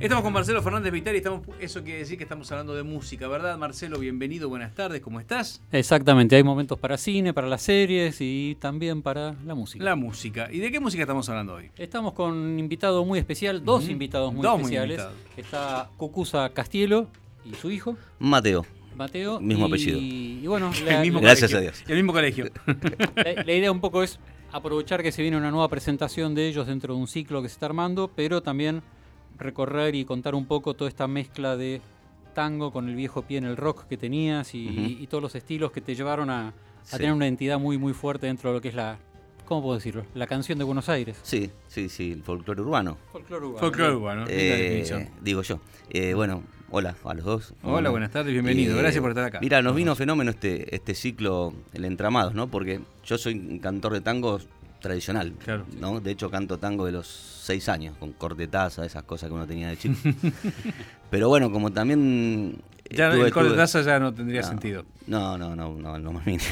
Estamos con Marcelo Fernández Vitari, eso quiere decir que estamos hablando de música, ¿verdad? Marcelo, bienvenido, buenas tardes, ¿cómo estás? Exactamente, hay momentos para cine, para las series y también para la música. La música. ¿Y de qué música estamos hablando hoy? Estamos con un invitado muy especial, dos invitados muy especiales. Está Cucuza Castielo y su hijo. Mateo. Mismo apellido. Y bueno, gracias a Dios. Y el mismo colegio. La idea un poco es aprovechar que se viene una nueva presentación de ellos dentro de un ciclo que se está armando, pero también recorrer y contar un poco toda esta mezcla de tango con el viejo pie en el rock que tenías y todos los estilos que te llevaron a tener una identidad muy muy fuerte dentro de lo que es la, ¿cómo puedo decirlo? La canción de Buenos Aires. Sí, el folclore urbano. Folclore urbano, la definición. Digo yo. Bueno, hola a los dos. Hola, buenas tardes, bienvenido. Gracias por estar acá. Mira, nos vino fenómeno este ciclo, el Entramados, ¿no? Porque yo soy un cantor de tango tradicional, claro, ¿no? De hecho canto tango de los 6 años, con cortetaza, esas cosas que uno tenía de chico. Pero bueno, como también... Ya el cortetaza ya no tendría sentido. No más mínimo.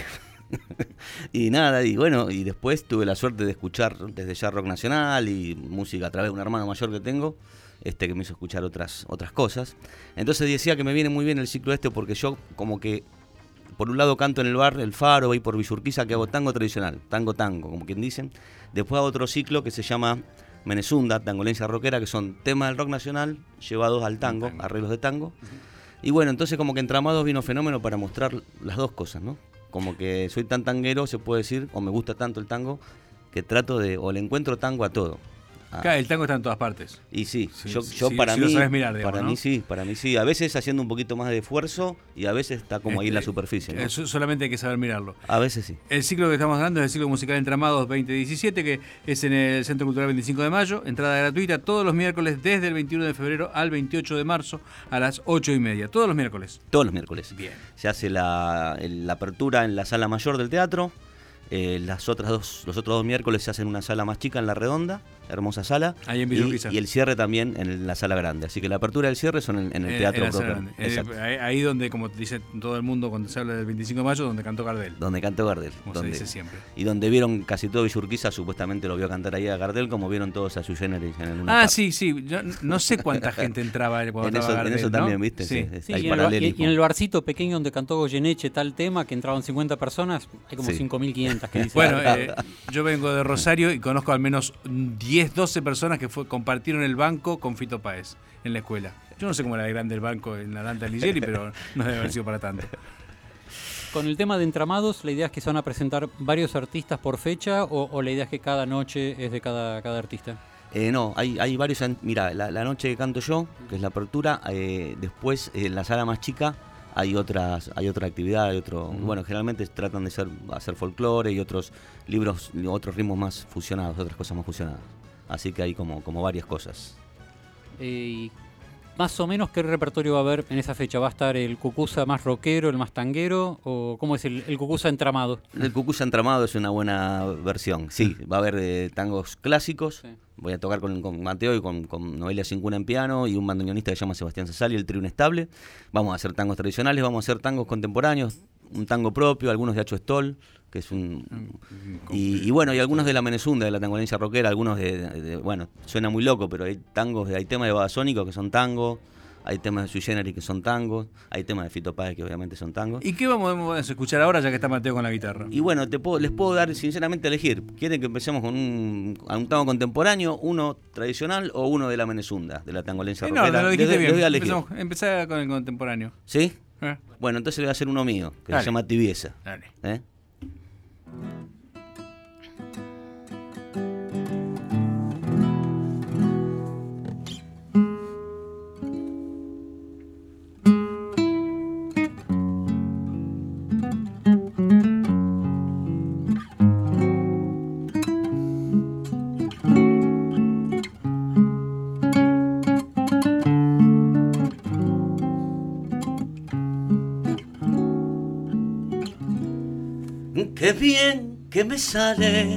Y nada, y bueno, y después tuve la suerte de escuchar desde ya rock nacional y música a través de un hermano mayor que tengo, que me hizo escuchar otras cosas. Entonces decía que me viene muy bien el ciclo porque yo como que por un lado canto en el bar El Faro, voy por Villurquiza, que hago tango tradicional, tango, como quien dicen. Después hago otro ciclo que se llama Menezunda, tangolencia rockera, que son temas del rock nacional llevados al tango, arreglos de tango. Y bueno, entonces como que Entramados vino fenómeno para mostrar las dos cosas, ¿no? Como que soy tan tanguero, se puede decir, o me gusta tanto el tango, que trato de, o le encuentro tango a todo. Claro, el tango está en todas partes. Y sí, yo para mí, lo sabes mirar, digamos, para mí sí. A veces haciendo un poquito más de esfuerzo y a veces está como ahí en la superficie, ¿no? Solamente hay que saber mirarlo. A veces sí. El ciclo que estamos hablando es el ciclo musical Entramados 2017, que es en el Centro Cultural 25 de Mayo, entrada gratuita todos los miércoles desde el 21 de febrero al 28 de marzo a las 8:30. Todos los miércoles. Todos los miércoles. Bien. Se hace la apertura en la sala mayor del teatro. Los otros dos miércoles se hacen una sala más chica en La Redonda, hermosa sala, ahí en Villurquiza. Y el cierre también en la sala grande, así que la apertura y el cierre son en el teatro propio. Ahí donde, como dice todo el mundo cuando se habla del 25 de mayo, donde cantó Gardel. Como se dice siempre. Y donde vieron casi todo Villurquiza, supuestamente lo vio cantar ahí a Gardel, como vieron todos a Sui Generis en una parte. Sí, yo no sé cuánta gente entraba cuando estaba Gardel, en eso ¿no? también, ¿viste? Sí, y en el barcito pequeño donde cantó Goyeneche tal tema, que entraban 50 personas, hay como 5.500 que dicen. Bueno, yo vengo de Rosario y conozco al menos 10, 12 personas que compartieron el banco con Fito Páez en la escuela. Yo no sé cómo era de grande el banco en la Dante Alighieri, pero no debe haber sido para tanto. Con el tema de Entramados, ¿la idea es que se van a presentar varios artistas por fecha o la idea es que cada noche es de cada artista? No, hay varios. Mira, la noche que canto yo, que es la apertura, después en la sala más chica hay otra actividad, bueno, generalmente tratan de hacer folclore y otros libros, otros ritmos más fusionados, otras cosas más fusionadas. Así que hay como varias cosas. Más o menos, ¿qué repertorio va a haber en esa fecha? ¿Va a estar el Cucuza más rockero, el más tanguero? ¿O cómo es el Cucuza Entramado? El Cucuza Entramado es una buena versión. Sí, va a haber tangos clásicos. Sí. Voy a tocar con Mateo y con Noelia Cincuna en piano y un bandoneonista que se llama Sebastián Sasali, el trío Inestable. Vamos a hacer tangos tradicionales, vamos a hacer tangos contemporáneos, un tango propio, algunos de Acho Stoll, que es y bueno, y algunos de la Menezunda, de la tangolencia rockera, algunos bueno, suena muy loco, pero hay temas de Babasónico que son tangos, hay temas de Sui Generis que son tangos, hay temas de Fito Páez que obviamente son tangos. ¿Y qué vamos a escuchar ahora ya que está Mateo con la guitarra? Y bueno, les puedo dar sinceramente a elegir. ¿Quieren que empecemos con un tango contemporáneo, uno tradicional o uno de la Menezunda, de la tangolencia rockera? No, lo dijiste bien. Empezar con el contemporáneo. ¿Sí? Bueno, entonces le voy a hacer uno mío, que se llama Tibieza. Dale. Qué bien que me sale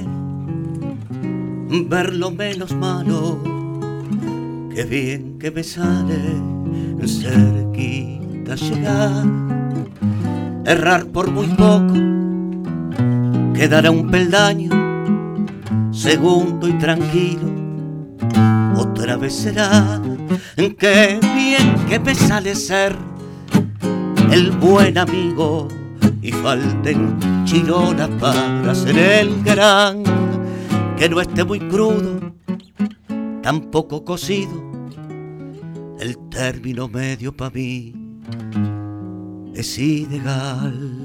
ver lo menos malo, qué bien que me sale cerquita llegar, errar por muy poco, quedar a un peldaño, segundo y tranquilo, o otra vez será. Qué bien que me sale ser el buen amigo y falten chirolas para ser el gran. Que no esté muy crudo, tampoco cocido, el término medio para mí es ideal.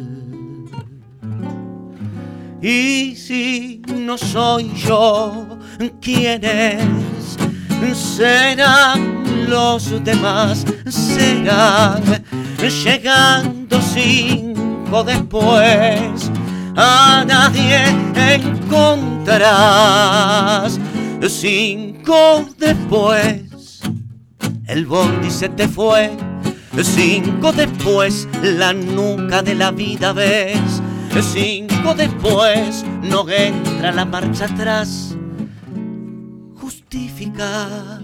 Y si no soy yo, ¿quién es? Serán los demás, serán llegando 5 después. A nadie encontrarás 5 después. El bondi se te fue, 5 después la nuca de la vida ves. 5 después no entra la marcha atrás. Justificas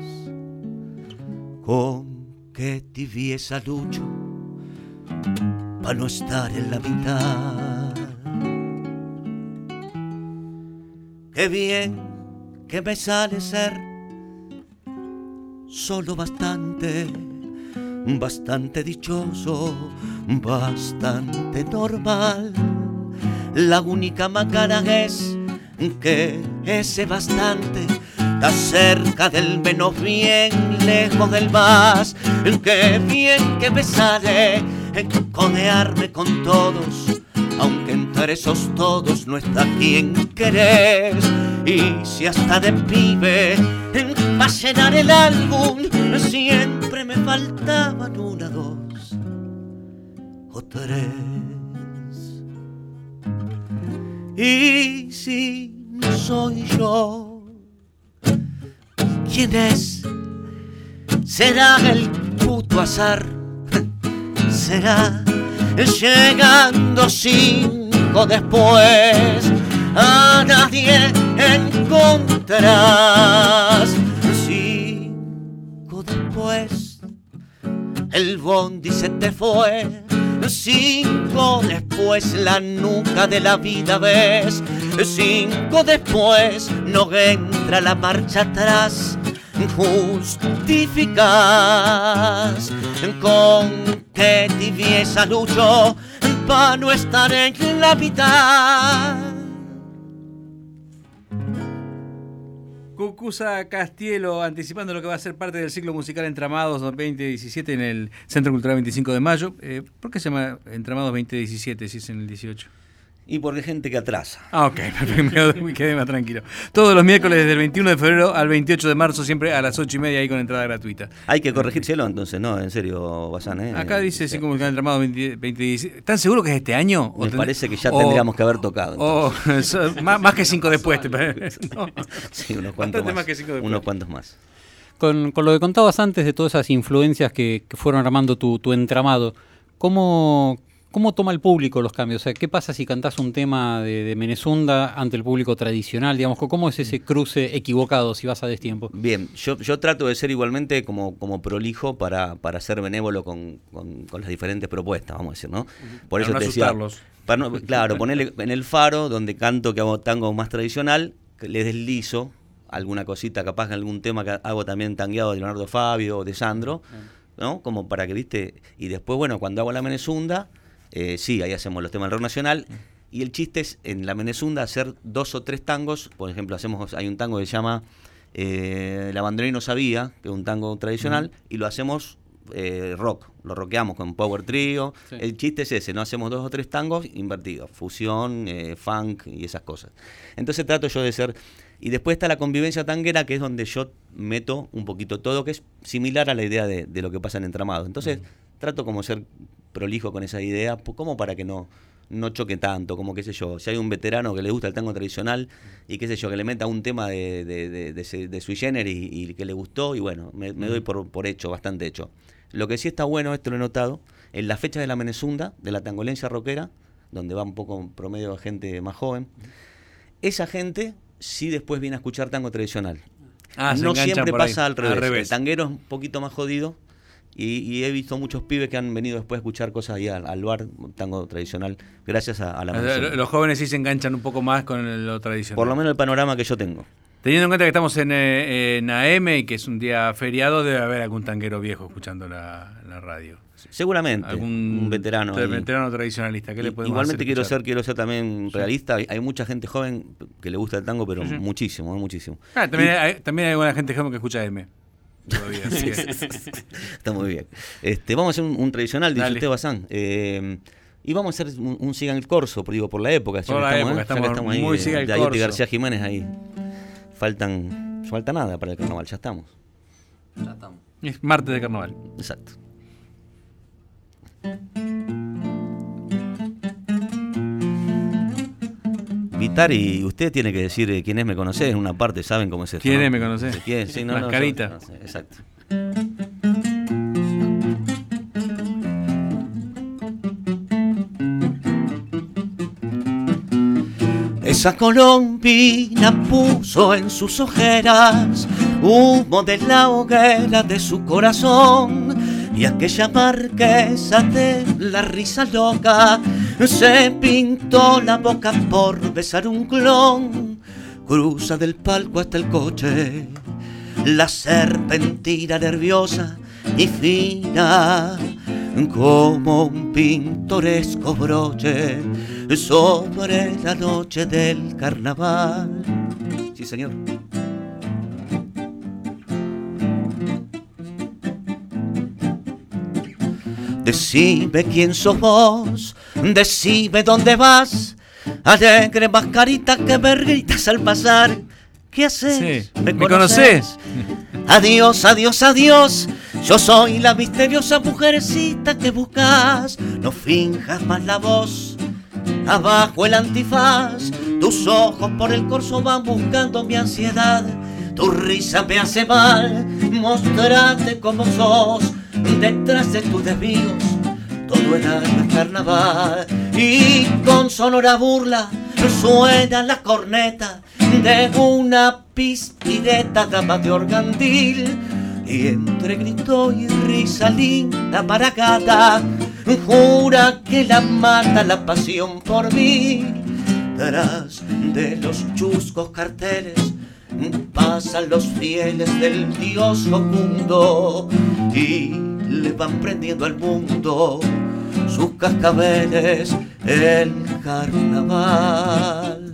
con qué tibieza lucho pa' no estar en la mitad. Qué bien que me sale ser solo bastante, bastante dichoso, bastante normal. La única macana es que ese bastante está cerca del menos bien, lejos del más. Qué bien que me sale codearme con todos, aunque entre esos todos no está quien querés. Y si hasta de pibe pa' llenar el álbum siempre me faltaban 1, 2 o 3. Y si no soy yo, ¿quién es? Será el puto azar, será llegando 5 después. A nadie encontrarás 5 después. El bondi se te fue, 5 después la nuca de la vida ves. 5 después no entra la marcha atrás. Justificas con qué tibieza lucho pa' no estar en la mitad. Cucuza Castielo, anticipando lo que va a ser parte del ciclo musical Entramados 2017 en el Centro Cultural 25 de Mayo. ¿Por qué se llama Entramados 2017 si es en el 18? Y porque hay gente que atrasa. Ah, ok, perfecto, me quedé más tranquilo. Todos los miércoles desde el 21 de febrero al 28 de marzo, siempre a las 8:30 ahí con entrada gratuita. Hay que corregírselo entonces, no, en serio, Bazán, Acá dice ciclo musical Entramados 2017. ¿Están seguros que es este año? Me parece que ya tendríamos que haber tocado. Más que 5 después. No. Sí, unos cuantos más. Más que 5 después. Unos cuantos más. Con lo que contabas antes de todas esas influencias que fueron armando tu entramado, ¿cómo toma el público los cambios? O sea, ¿qué pasa si cantás un tema de Menezunda ante el público tradicional? Digamos, ¿cómo es ese cruce equivocado si vas a destiempo? Bien, yo trato de ser igualmente como prolijo para ser benévolo con las diferentes propuestas, vamos a decir, ¿no? Por eso te decía, claro, ponerle en el Faro, donde canto que hago tango más tradicional, le deslizo alguna cosita, capaz algún tema que hago también tangueado de Leonardo Fabio o de Sandro, ¿no? Como para que, viste, y después, bueno, cuando hago la Menezunda, sí, ahí hacemos los temas del rock nacional. Y el chiste es en la Menezunda hacer 2 o 3 tangos. Por ejemplo, hay un tango que se llama La banderina no sabía, que es un tango tradicional, y lo hacemos rock, lo rockeamos con Power Trio. Sí. El chiste es ese, no hacemos 2 o 3 tangos invertidos, fusión, funk y esas cosas. Entonces trato yo de ser. Y después está la convivencia tanguera, que es donde yo meto un poquito todo, que es similar a la idea de lo que pasa en Entramados. Entonces trato como ser prolijo con esa idea, como para que no choque tanto, como qué sé yo, si hay un veterano que le gusta el tango tradicional y qué sé yo, que le meta un tema de Sui Generis y que le gustó, y bueno, me doy por hecho, bastante hecho. Lo que sí está bueno, esto lo he notado, en las fechas de la Menezunda, de la tangolencia rockera, donde va un poco promedio de gente más joven, esa gente sí después viene a escuchar tango tradicional. No siempre pasa al revés. El tanguero es un poquito más jodido. Y he visto muchos pibes que han venido después a escuchar cosas ahí al bar, tango tradicional, gracias a la Menezunda. Los jóvenes sí se enganchan un poco más con lo tradicional. Por lo menos el panorama que yo tengo. Teniendo en cuenta que estamos en AM y que es un día feriado, debe haber algún tanguero viejo escuchando la radio. Seguramente, Algún un veterano. Veterano tradicionalista. ¿Qué le podemos Igualmente hacer quiero ser también realista. Hay mucha gente joven que le gusta el tango, pero muchísimo, muchísimo. También hay alguna gente joven que escucha M. Todavía, así que... Está muy bien. Vamos a hacer un tradicional, dice usted, Bazán. Y vamos a hacer un sigan el corso, por la época. Por la época, estamos ahí. Muy sigan el corso. De García Jiménez ahí. Falta nada para el carnaval, ya estamos. Es martes de carnaval. Exacto. Vitari, usted tiene que decir quién es Me Conocés, en una parte saben cómo es esto. ¿Quién es Me Conocés? ¿Quién? Sí, Las caritas. Exacto. Esa colombina puso en sus ojeras humo de la hoguera de su corazón, y aquella marquesa de la risa loca se pintó la boca por besar un clon. Cruza del palco hasta el coche la serpentina nerviosa y fina como un pintoresco broche sobre la noche del carnaval. Sí, señor. Decime quién sos vos, decime dónde vas, alegre mascarita que me gritas al pasar. ¿Qué haces? Sí, ¿me conocés? Adiós, adiós, adiós. Yo soy la misteriosa mujercita que buscas. No finjas más la voz. Abajo el antifaz. Tus ojos por el corso van buscando mi ansiedad. Tu risa me hace mal. Mostrate como sos. Detrás de tus desvíos todo el año es carnaval. Y con sonora burla suena la corneta de una pispireta dama de organdil. Y entre grito y risa linda maragata jura que la mata la pasión por mí. Tras de los chuscos carteles pasan los fieles del dios Jocundo y le van prendiendo al mundo sus cascabeles el carnaval.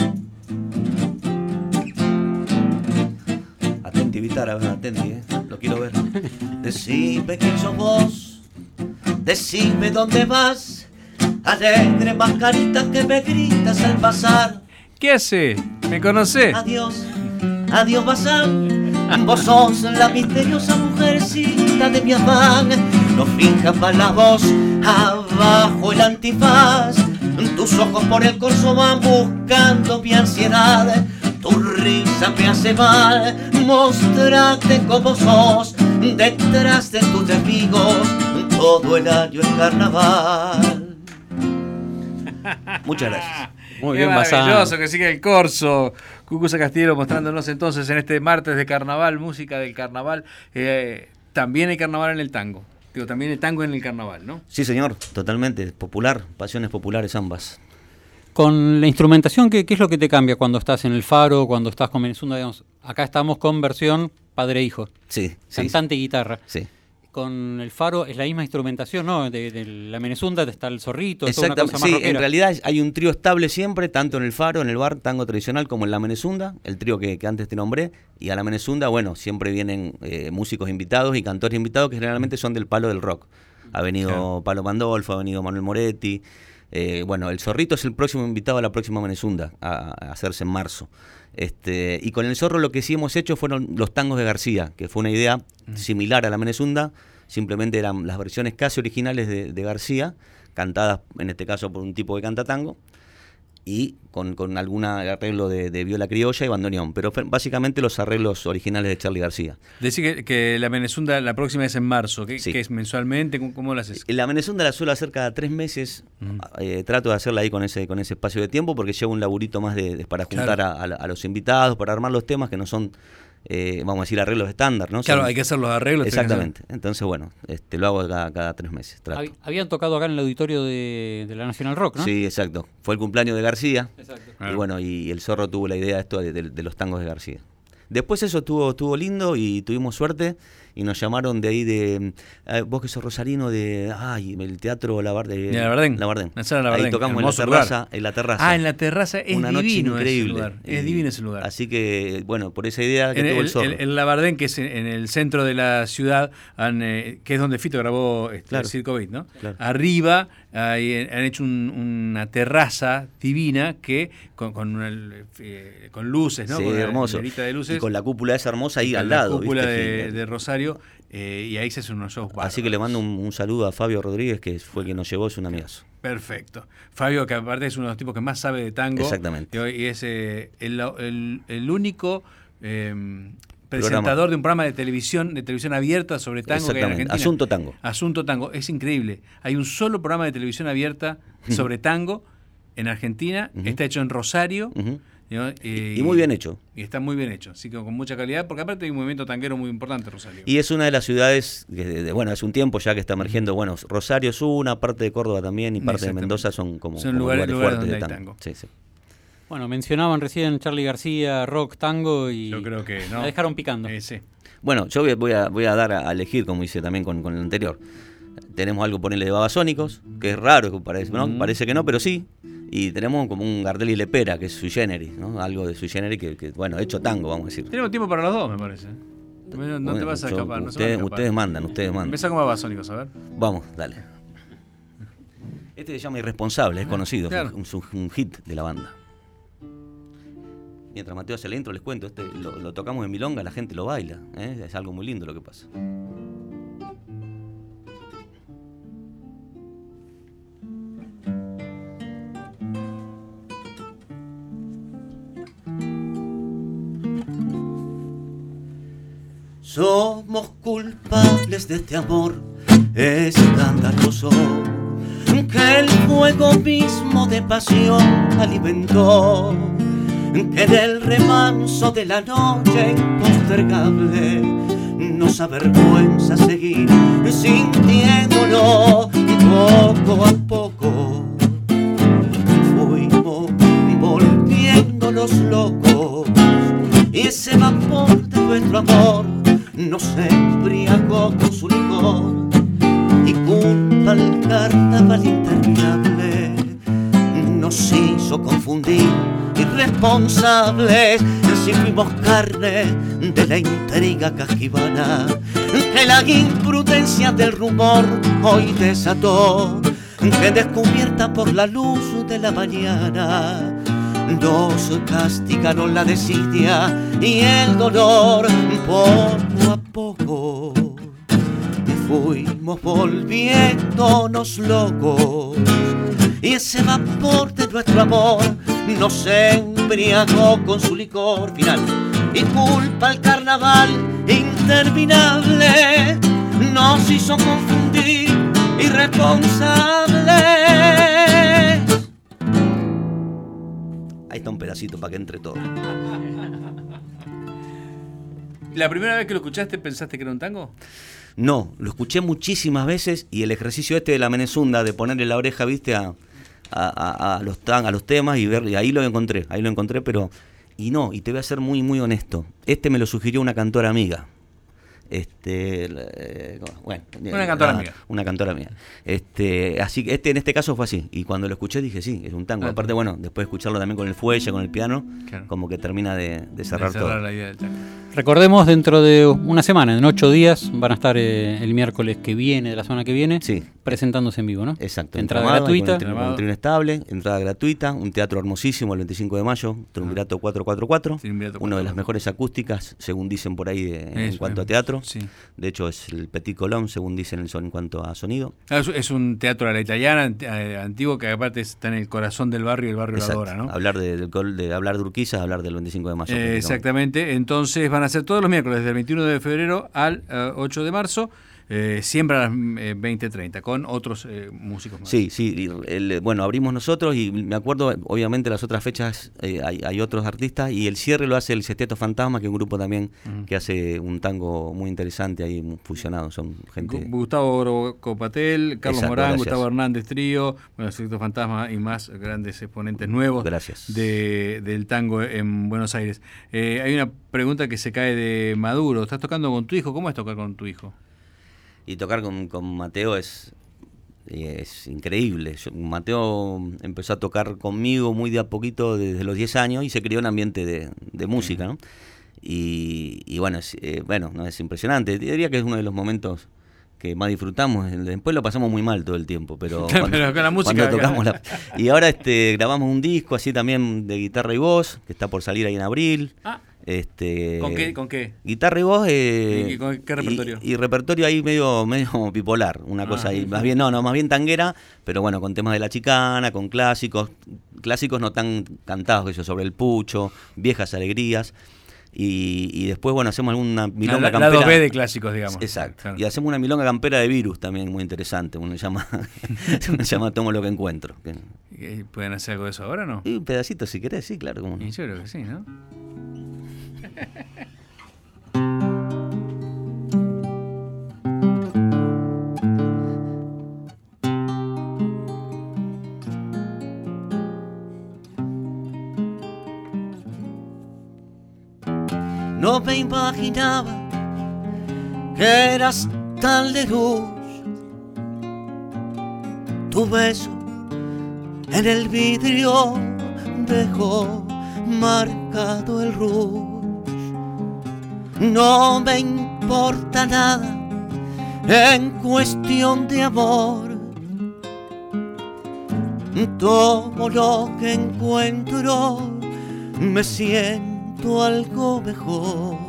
Atenti, Vitara, atenti, lo quiero ver. Decime quién sos vos, decime dónde vas, alegre mascarita que me gritas al pasar. ¿Qué hace? ¿Me conocés? Adiós, adiós Bazán. Vos sos la misteriosa mujercita de mi afán. No finjas más la voz, abajo el antifaz. Tus ojos por el corso van buscando mi ansiedad. Tu risa me hace mal. Mostrate como sos. Detrás de tus enemigos todo el año es carnaval. Muchas gracias. Muy Qué bien, Bazán. maravilloso que sigue el corso. Cucuza Castillo mostrándonos entonces en este martes de carnaval, música del carnaval. También hay carnaval en el tango. Digo, también el tango en el carnaval, ¿no? Sí, señor, totalmente. Popular, pasiones populares ambas. Con la instrumentación, ¿qué es lo que te cambia cuando estás en el Faro, cuando estás con Menezunda? Digamos, acá estamos con versión padre-hijo. Sí. Cantante y guitarra. Sí. Con el Faro es la misma instrumentación, ¿no? De la Menezunda está el zorrito, es una Exactamente, cosa más sí, rockera. en realidad hay un trío estable siempre, tanto en el Faro, en el bar, tango tradicional, como en la Menezunda, el trío que antes te nombré, y a la Menezunda, bueno, siempre vienen músicos invitados y cantores invitados que generalmente son del palo del rock. Ha venido Palo Pandolfo, ha venido Manuel Moretti, bueno, el Zorrito es el próximo invitado a la próxima Menezunda, a hacerse en marzo. Y con el Zorro lo que sí hemos hecho fueron los tangos de García, que fue una idea similar a la Menezunda. Simplemente eran las versiones casi originales de García, cantadas en este caso por un tipo que canta tango, y con algún arreglo de viola criolla y bandoneón, pero básicamente los arreglos originales de Charly García. Decís que la Menezunda la próxima es en marzo, ¿qué es mensualmente? ¿Cómo lo haces? La Menezunda la suelo hacer cada 3 meses, trato de hacerla ahí con ese espacio de tiempo, porque lleva un laburito más para juntar a los invitados, para armar los temas que no son vamos a decir, arreglos estándar, ¿no? Claro, hay que hacer los arreglos. Exactamente. Entonces, bueno, lo hago cada 3 meses. Habían tocado acá en el auditorio de la National Rock, ¿no? Sí, exacto. Fue el cumpleaños de García. Exacto. Y bueno, y el Zorro tuvo la idea de esto de los tangos de García. Después eso estuvo lindo y tuvimos suerte y nos llamaron de ahí vos que sos rosarino el teatro Labardén. Labardén. Ahí tocamos en la terraza. En la terraza es una noche divino increíble. Ese lugar. Es divino ese lugar. Así que, bueno, por esa idea que tuvo el Zorro. El Labardén, que es en el centro de la ciudad, que es donde Fito grabó Circo Beat, ¿no? Claro. Arriba han hecho una terraza divina que con luces, ¿no? Sí, con hermoso. De luces. Y con la cúpula esa hermosa ahí al la lado. cúpula ¿viste? de Rosario, y ahí se hacen unos shows bárbaros. Así que le mando un saludo a Fabio Rodríguez, que fue quien nos llevó, es un amigazo. Perfecto. Fabio, que aparte es uno de los tipos que más sabe de tango. Exactamente. Y es el único presentador de un programa de televisión abierta sobre tango que hay en Argentina. Asunto Tango. Asunto Tango. Es increíble. Hay un solo programa de televisión abierta sobre tango en Argentina. Está hecho en Rosario. Y muy bien hecho. Y está muy bien hecho, así que con mucha calidad, porque aparte hay un movimiento tanguero muy importante, Rosario. Y es una de las ciudades, hace un tiempo ya que está emergiendo, Rosario es una, parte de Córdoba también y parte de Mendoza son lugares fuertes donde hay tango. tango. Sí, sí. Bueno, mencionaban recién Charly García, rock, tango y yo creo que no. La dejaron picando. Sí. Bueno, yo voy a dar a elegir, como hice también con el anterior. Tenemos algo, ponerle de Babasónicos, que es raro, que parece, ¿no? Parece que no, pero sí. Y tenemos como un Gardel y Lepera, que es sui generis, ¿no? Algo de sui generis que hecho tango, vamos a decir. Tenemos tiempo para los dos, me parece. No te vas a escapar. Ustedes mandan. Empezá con Babasónicos, a ver. Vamos, dale. Este se llama Irresponsable, es conocido, claro. Es un hit de la banda. Mientras Mateo hace el intro, les cuento, lo tocamos en milonga, la gente lo baila, ¿eh? Es algo muy lindo lo que pasa. Somos culpables de este amor escandaloso que el fuego mismo de pasión alimentó, que del remanso de la noche impostergable nos avergüenza seguir sintiéndolo. Poco a poco fuimos volviéndonos locos y ese vapor de nuestro amor nos embriagó con su licor y culpa al carnaval interminable nos hizo confundir irresponsables si fuimos carne de la intriga casquivana que la imprudencia del rumor hoy desató, que descubierta por la luz de la mañana nos castigaron la desidia y el dolor. Poco a poco fuimos volviéndonos locos y ese vapor de nuestro amor nos embriagó con su licor final y culpa al carnaval interminable nos hizo confundir irresponsables. Ahí está un pedacito para que entre todo. ¿La primera vez que lo escuchaste pensaste que era un tango? No, lo escuché muchísimas veces y el ejercicio de la Menezunda, de ponerle la oreja, viste, a los temas y ver, y ahí lo encontré, pero y te voy a ser muy muy honesto. Me lo sugirió una cantora amiga. Una cantora amiga. Así que en este caso fue así. Y cuando lo escuché dije, sí, es un tango. Aparte, después de escucharlo también con el fuelle, con el piano, claro, como que termina de cerrar todo. La idea del tango. Recordemos, dentro de una semana, en 8 días, van a estar el miércoles que viene, de la semana que viene, sí, presentándose en vivo, ¿no? Entrada gratuita. Con un trío estable, entrada gratuita, un teatro hermosísimo el 25 de mayo, Triunvirato 444, una de las mejores acústicas, según dicen por ahí, en cuanto a teatro. Sí. De hecho, es el Petit Colón, según dicen en cuanto a sonido. Es un teatro a la italiana, antiguo, que aparte está en el corazón del barrio y el barrio lo adora, ¿no? Hablar de Urquiza, hablar del 25 de mayo. Exactamente. Entonces van a ser todos los miércoles, desde el 21 de febrero al 8 de marzo. siempre a las 20:30, con otros músicos más. Sí, bueno, abrimos nosotros y me acuerdo, obviamente las otras fechas hay otros artistas y el cierre lo hace el Sexteto Fantasma, que es un grupo también que hace un tango muy interesante ahí fusionado, son gente... Gustavo Copatel, Carlos Exacto, Morán, gracias. Gustavo Hernández Trío, bueno, el Sexteto Fantasma y más grandes exponentes nuevos del tango en Buenos Aires. Hay una pregunta que se cae de Maduro, ¿estás tocando con tu hijo? ¿Cómo es tocar con tu hijo? Y tocar con Mateo es increíble. Mateo empezó a tocar conmigo muy de a poquito desde los 10 años y se creó un ambiente de música, ¿no? Y bueno, no es impresionante. Diría que es uno de los momentos que más disfrutamos. Después lo pasamos muy mal todo el tiempo, pero pero con la música, cuando tocamos y ahora grabamos un disco así también de guitarra y voz, que está por salir ahí en abril. ¿Con qué? Guitarra y voz. ¿Y con qué repertorio? Y repertorio ahí medio bipolar, una cosa ahí, más bien tanguera, pero bueno, con temas de la chicana, con clásicos no tan cantados, que eso, sobre el pucho, viejas alegrías. Y después, bueno, hacemos alguna milonga campera. La 2B de clásicos, digamos. Exacto. Claro. Y hacemos una milonga campera de Virus también, muy interesante. Uno se llama Tomo lo que encuentro. ¿Pueden hacer algo de eso ahora o no? Y un pedacito si querés, sí, claro. ¿Cómo no? Y yo creo que sí, ¿no? No me imaginaba que eras tan lejos. Tu beso en el vidrio dejó marcado el rush. No me importa nada en cuestión de amor. Todo lo que encuentro me siento algo mejor.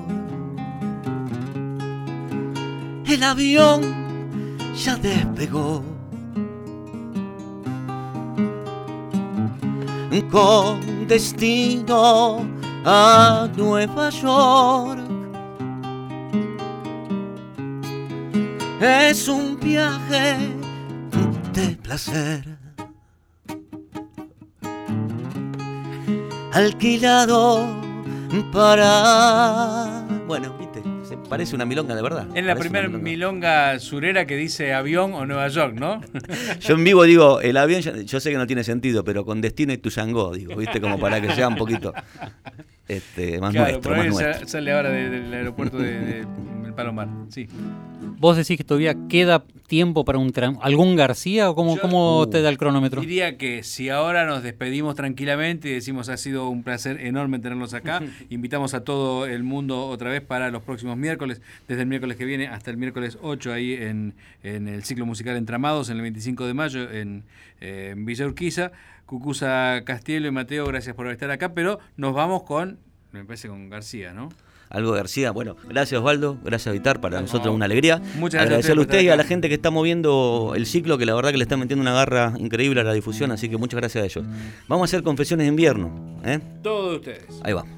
El avión ya despegó con destino a Nueva York. Es un viaje de placer, alquilado para... Bueno, viste, se parece una milonga de verdad. Es la primera milonga surera que dice avión o Nueva York, ¿no? Yo en vivo digo, el avión, yo sé que no tiene sentido, pero con destino y Tuyangó, digo, viste, como para que sea un poquito más nuestro, más nuestro. Sale ahora del aeropuerto de Palomar, sí. ¿Vos decís que todavía queda tiempo para algún García o cómo te da el cronómetro? Diría que si ahora nos despedimos tranquilamente y decimos ha sido un placer enorme tenerlos acá, invitamos a todo el mundo otra vez para los próximos miércoles, desde el miércoles que viene hasta el miércoles 8 ahí en el ciclo musical Entramados, en el 25 de mayo en Villa Urquiza. Cucuza Castielo y Mateo, gracias por estar acá, pero nos vamos me parece con García, ¿no? Algo de García. Bueno, gracias Osvaldo, gracias Vitar, para nosotros una alegría. Muchas gracias. Agradecerle a usted y a la gente que está moviendo el ciclo, que la verdad que le está metiendo una garra increíble a la difusión, así que muchas gracias a ellos. Vamos a hacer Confesiones de Invierno. Todos ustedes. Ahí va.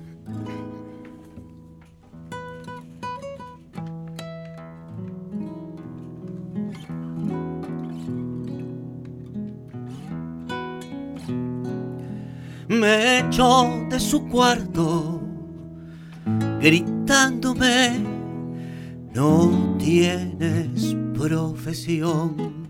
Me echó de su cuarto gritándome: no tienes profesión.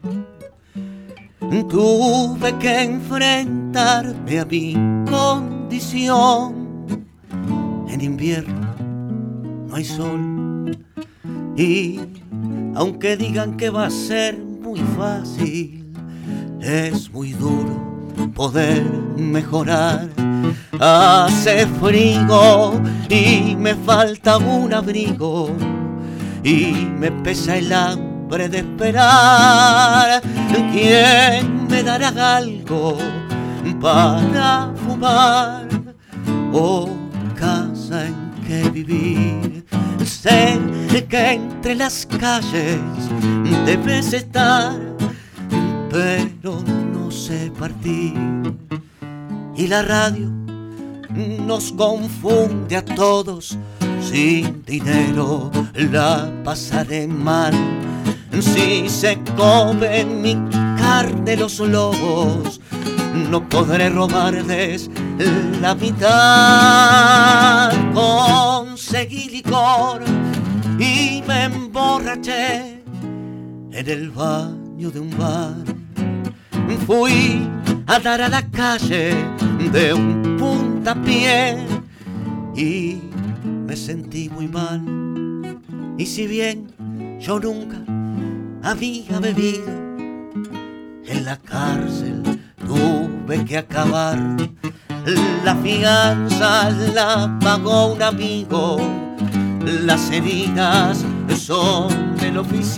Tuve que enfrentarme a mi condición. En invierno no hay sol y aunque digan que va a ser muy fácil, es muy duro poder mejorar. Hace frío y me falta un abrigo y me pesa el hambre de esperar. ¿Quién me dará algo para fumar o casa en que vivir? Sé que entre las calles debes estar, pero no sé partir. Y la radio nos confunde a todos. Sin dinero la pasaré mal. Si se comen mi carne los lobos, no podré robarles la mitad. Conseguí licor y me emborraché en el baño de un bar. Fui a dar a la calle de un puntapié y me sentí muy mal. Y si bien yo nunca había bebido, en la cárcel tuve que acabar. La fianza la pagó un amigo, las heridas son del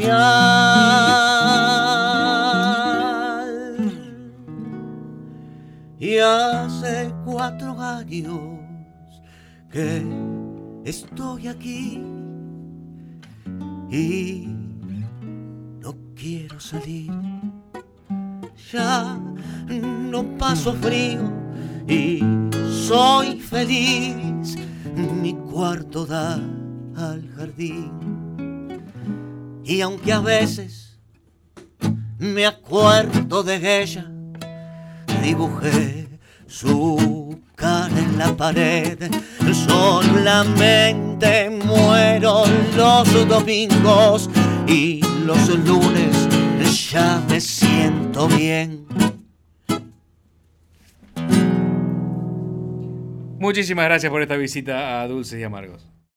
oficial. Y hace 4 años que estoy aquí y no quiero salir. Ya no paso frío y soy feliz. Mi cuarto da al jardín. Y aunque a veces me acuerdo de ella, dibujé su cara en la pared. Solamente muero los domingos y los lunes ya me siento bien. Muchísimas gracias por esta visita a Dulces y Amargos.